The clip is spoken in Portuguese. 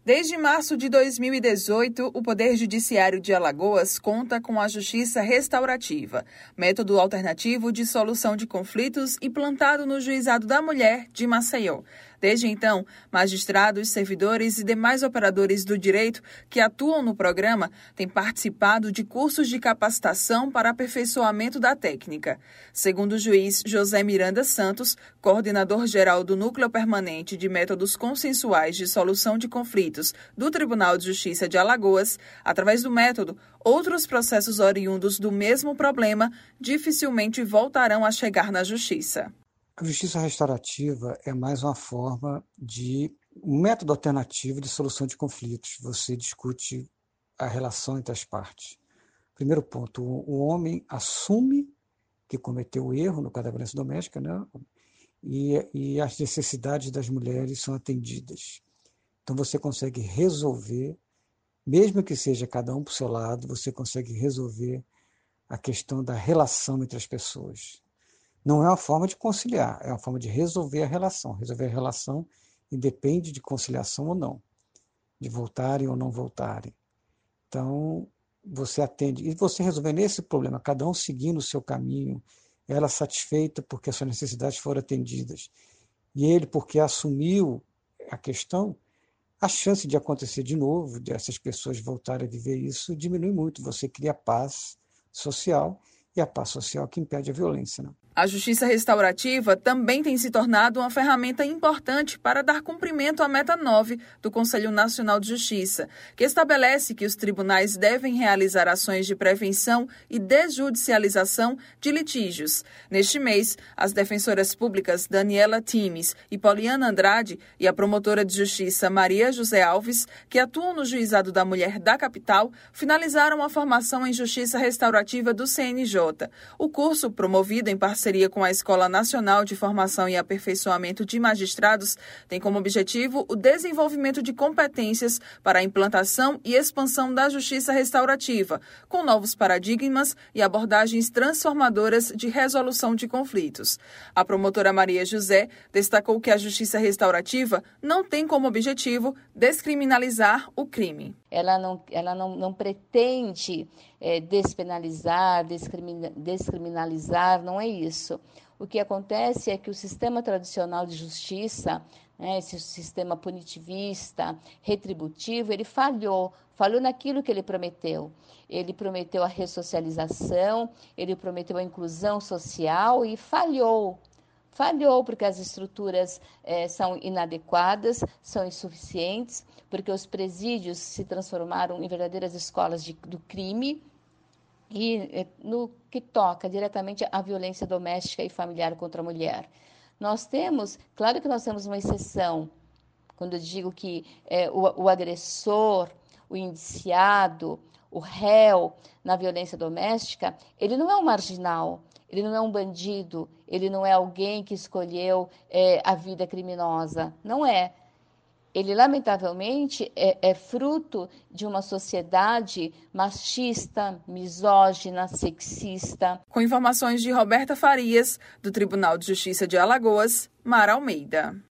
Desde março de 2018, o Poder Judiciário de Alagoas conta com a Justiça Restaurativa, método alternativo de solução de conflitos implantado no Juizado da Mulher de Maceió. Desde então, magistrados, servidores e demais operadores do direito que atuam no programa têm participado de cursos de capacitação para aperfeiçoamento da técnica. Segundo o juiz José Miranda Santos, coordenador-geral do Núcleo Permanente de Métodos Consensuais de Solução de Conflitos do Tribunal de Justiça de Alagoas, através do método, outros processos oriundos do mesmo problema dificilmente voltarão a chegar na Justiça. A justiça restaurativa é mais uma forma um método alternativo de solução de conflitos. Você discute a relação entre as partes. Primeiro ponto, o homem assume que cometeu o erro, no caso da violência doméstica, né? E as necessidades das mulheres são atendidas. Então você consegue resolver, mesmo que seja cada um para o seu lado, você consegue resolver a questão da relação entre as pessoas. Não é uma forma de conciliar, é uma forma de resolver a relação. Resolver a relação independe de conciliação ou não, de voltarem ou não voltarem. Então, você atende, e você resolvendo esse problema, cada um seguindo o seu caminho, ela satisfeita porque as suas necessidades foram atendidas, e ele porque assumiu a questão, a chance de acontecer de novo, dessas pessoas voltarem a viver isso, diminui muito. Você cria paz social, e a paz social que impede a violência, né? A justiça restaurativa também tem se tornado uma ferramenta importante para dar cumprimento à meta 9 do Conselho Nacional de Justiça, que estabelece que os tribunais devem realizar ações de prevenção e desjudicialização de litígios. Neste mês, as defensoras públicas Daniela Times e Poliana Andrade e a promotora de justiça Maria José Alves, que atuam no Juizado da Mulher da capital, finalizaram a formação em justiça restaurativa do CNJ. O curso, promovido em parceria com a Escola Nacional de Formação e Aperfeiçoamento de Magistrados, tem como objetivo o desenvolvimento de competências para a implantação e expansão da justiça restaurativa, com novos paradigmas e abordagens transformadoras de resolução de conflitos. A promotora Maria José destacou que a justiça restaurativa não tem como objetivo descriminalizar o crime. Ela não pretende despenalizar, descriminalizar, não é isso. O que acontece é que o sistema tradicional de justiça, esse sistema punitivista, retributivo, ele falhou naquilo que ele prometeu. Ele prometeu a ressocialização, ele prometeu a inclusão social e falhou. Falhou porque as estruturas são inadequadas, são insuficientes, porque os presídios se transformaram em verdadeiras escolas do crime e no que toca diretamente à violência doméstica e familiar contra a mulher. Claro que nós temos uma exceção, quando eu digo que o agressor, o indiciado, o réu na violência doméstica, ele não é um marginal, ele não é um bandido, ele não é alguém que escolheu a vida criminosa, não é. Ele, lamentavelmente, é fruto de uma sociedade machista, misógina, sexista. Com informações de Roberta Farias, do Tribunal de Justiça de Alagoas, Mara Almeida.